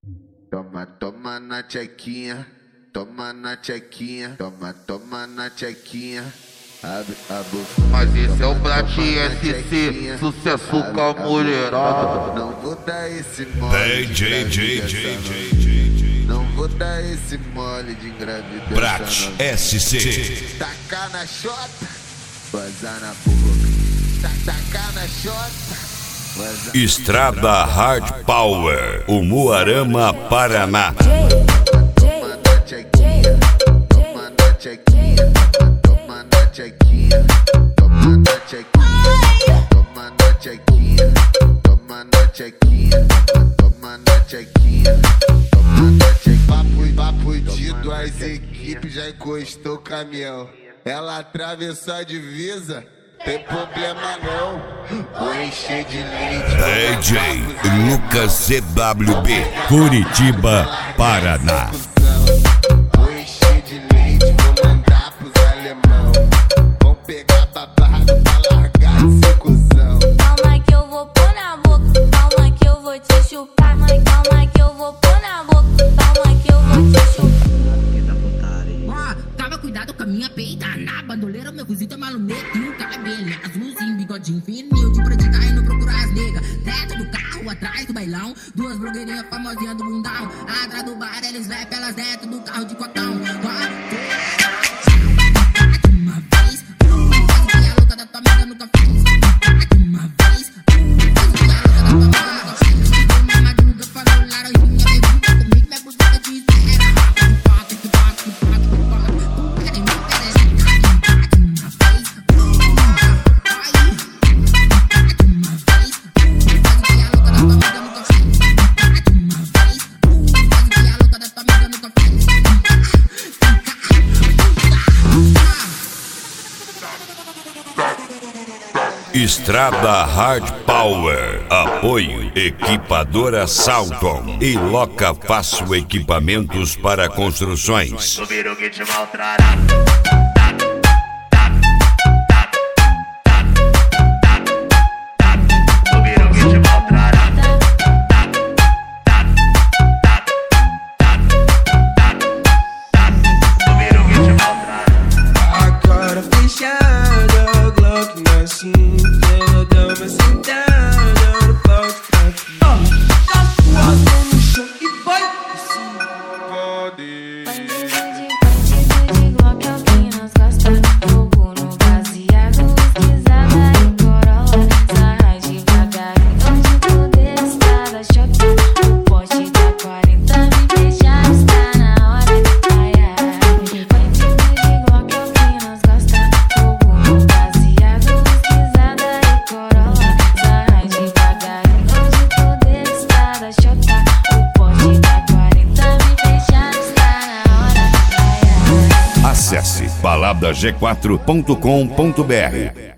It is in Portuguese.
Toma, toma na tchequinha, toma na tchequinha, toma, toma na tchequinha. Abre a boca. Mas esse é o Plat SC, sucesso com a mulherada. Não vou dar esse mole de Não vou dar esse mole de engravidez. Plat SC. Tacar na xota, vazar na boca. Tacar na xota. Estrada Hard Power, Umuarama, Paraná. Toma na tchequinha, toma na tchequinha, toma na tchequinha, toma na tchequinha, toma na tchequinha, toma na tchequinha, toma na tchequinha, toma na tchequinha. Papo de duas equipes, já encostou o caminhão. Ela atravessou a divisa. Tem problema não, vou encher de leite. DJ Lucas CWB, Curitiba, Paraná. Vou encher de leite, vou mandar pros alemão. Vão pegar babado pra largar esse cuzão. Calma que eu vou pôr na boca, calma que eu vou te chupar. Calma que eu vou pôr na boca, calma que eu vou te chupar. Tava cuidado com a minha peita. Na bandoleira, meu cozito é malumetinho. Cabelo azulzinho, bigodinho fininho. De praticar indo procurar as negas. Dentro do carro, atrás do bailão. Duas blogueirinhas famosinhas do bundão. Atrás do bar, eles rap, elas dentro do carro de cotão. Uma vez, faz a louca da tua amiga nunca fez. Uma vez, faz a louca da tua amiga nunca fez. Uma madruga falou laranjinha, pergunta comigo, minha buceta te espera. Estrada Hard Power, apoio Equipadora Salton e Loca Fácil Equipamentos para Construções. Duvido que te maltrará. Agora fechada, Glock na cinta. Ela dá uma sentada no palco pra ti. Tá suave no chão e vai. Pode. Bandido de Glock é o que nós gosta. Fogo no baseado, esquisada e corolla. Sarra devagarinho, onde tudo está da choque. O poste da 40 me deixar, está na hora. Ai, ai. Bandido de Glock é o que nós gosta. Fogo no baseado, esquisada e corolla. Sarra devagarinho, onde tudo está da choque. O poste da 40 me deixar, está na hora. Ai, ai. Acesse palavra g4.com.br.